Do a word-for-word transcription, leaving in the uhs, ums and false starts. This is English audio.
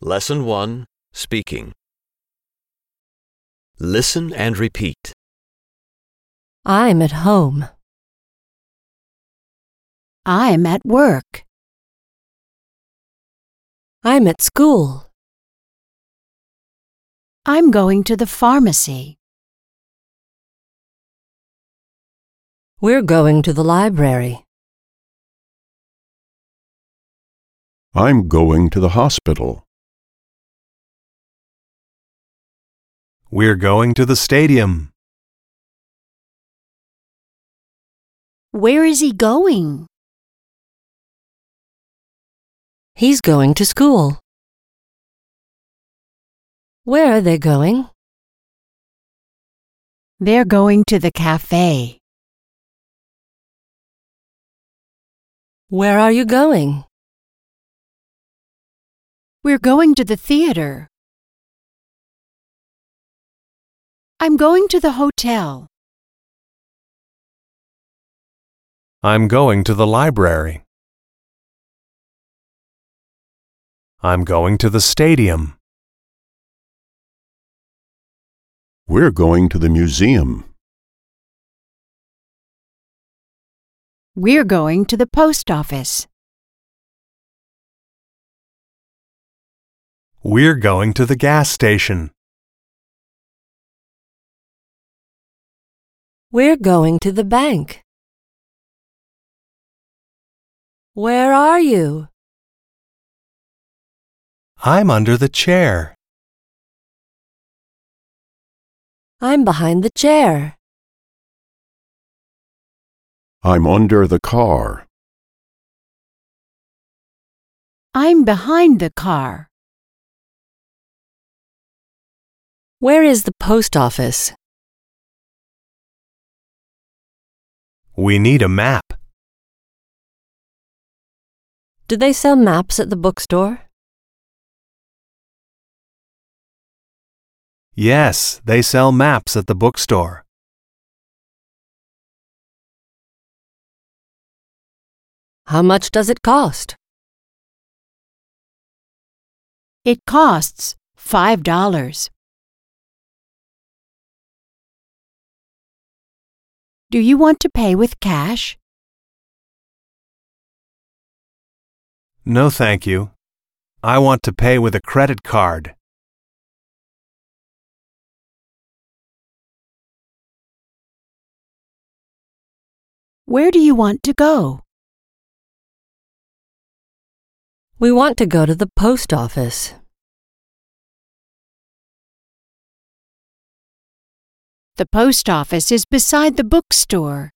Lesson one, Speaking. Listen and repeat. I'm at home. I'm at work. I'm at school. I'm going to the pharmacy. We're going to the library. I'm going to the hospital. We're going to the stadium. Where is he going? He's going to school. Where are they going? They're going to the cafe. Where are you going? We're going to the theater. I'm going to the hotel. I'm going to the library. I'm going to the stadium. We're going to the museum. We're going to the post office. We're going to the gas station. We're going to the bank. Where are you? I'm under the chair. I'm behind the chair. I'm under the car. I'm behind the car. Where is the post office? We need a map. Do they sell maps at the bookstore? Yes, they sell maps at the bookstore. How much does it cost? It costs five dollars. Do you want to pay with cash? No, thank you. I want to pay with a credit card. Where do you want to go? We want to go to the post office. The post office is beside the bookstore.